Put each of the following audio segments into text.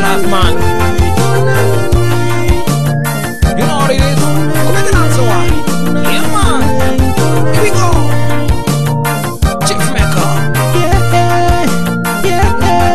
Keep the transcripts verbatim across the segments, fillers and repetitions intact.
life, man. You know what it is? Come make it answer why. Yeah, man. Here we go. Chief Maker. Yeah, yeah.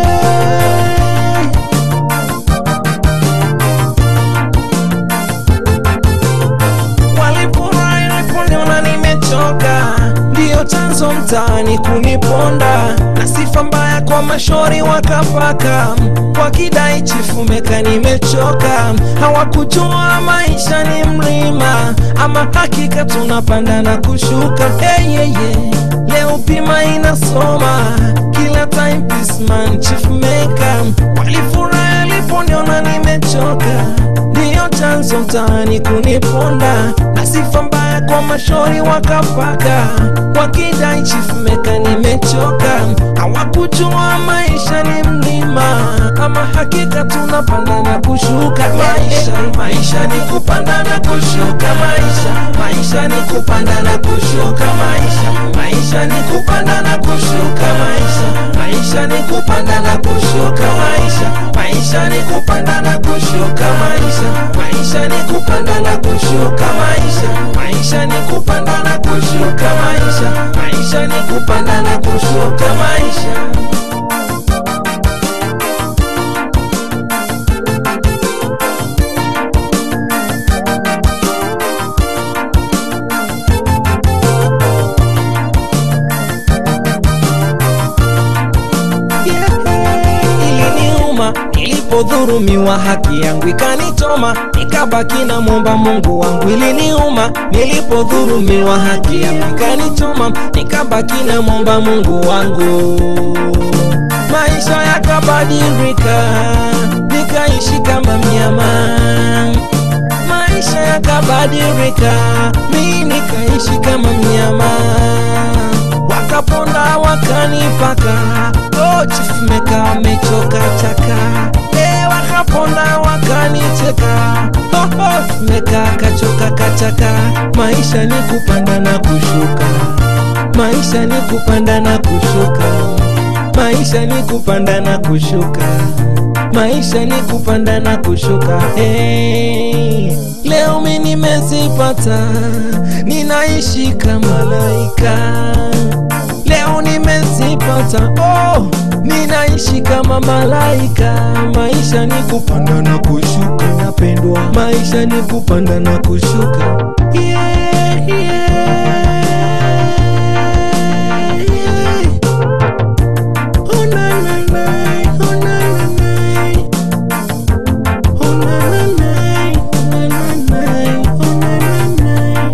Walifurahi waliponiona nimechoka, ndio chanzo mtaani kuniponda, na sifa mbaya kwa mashori wakapaka, wakidai Chifu Meka nimechoka. Hawakujua maisha ni mlima, ama hakika tunapanda na kushuka. Hey, yeah, yeah. Leo pima inasoma, kila time peace man Chifu Meka. Walifurahi waliponiona nimechoka, ndio chanzo mtaani kuniponda, na sifa mbaya kwa mashori wakapaka, wakidai Chifu Meka nimechoka. Hawakujua maisha ni mlima, ama hakika tunapanda na kushuka. Maisha, maisha ni kupanda na kushuka. Maisha, maisha ni kupanda na kushuka. Maisha, maisha ni kupanda na kushuka. Maisha, maisha ni kupanda na kushuka. Maisha, maisha ni kupanda na kushuka. Maisha, maisha ni kupanda na kushuka. Maisha, maisha ni kupanda na kushuka. Maisha, maisha ni kupanda na kushuka. Maisha. Nilipodhurumiwa haki yangu ikanichoma, nikabaki na muomba Mungu wangu. Iliniuma nilipodhurumiwa haki yangu ikanichoma, nikabaki na muomba Mungu wangu. Maisha yakabadilika, nikaishi kama mnyama. Maisha yakabadilika, mimi nikaishi kama mnyama. Wakaponda wakanipaka, oh Chifu Meka amechoka chaka. Eh, wakaponda wakanicheka, oh oh Meka kachoka kachaka. Maisha ni kupanda na kushuka. Maisha ni kupanda na kushuka. Maisha ni kupanda na kushuka. Maisha ni kupanda na kushuka. Hey, leo mimi nimezipata, ninaishi kama malaika. Leo nimezipata, oh, ninaishi kama malaika. Maisha ni kupanda na kushuka, napendwa. Maisha ni kupanda na kushuka. Yeah, yeah. Oh na na na, oh na na na. Oh na na na, oh na na na, oh na na na.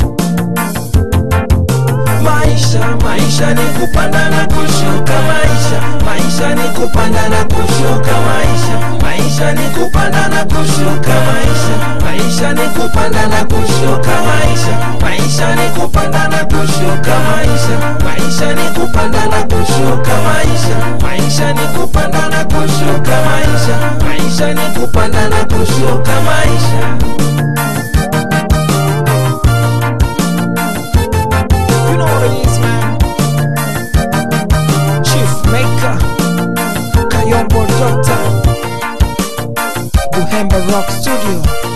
Maisha, maisha ni kupanda na kushuka. Maisha, maisha ni kupanda na kushuka. Maisha, maisha ni kupanda na kushuka. Maisha, maisha ni kupanda na kushuka. Maisha, maisha ni kupanda na kushuka. Maisha, maisha ni kupanda na kushuka. Maisha, maisha ni kupanda na kushuka. Maisha, maisha ni kupanda na kushuka. Maisha. You know what it is, man. Chief Meka, Kayombo Doctor, Buhemba Rock Studio.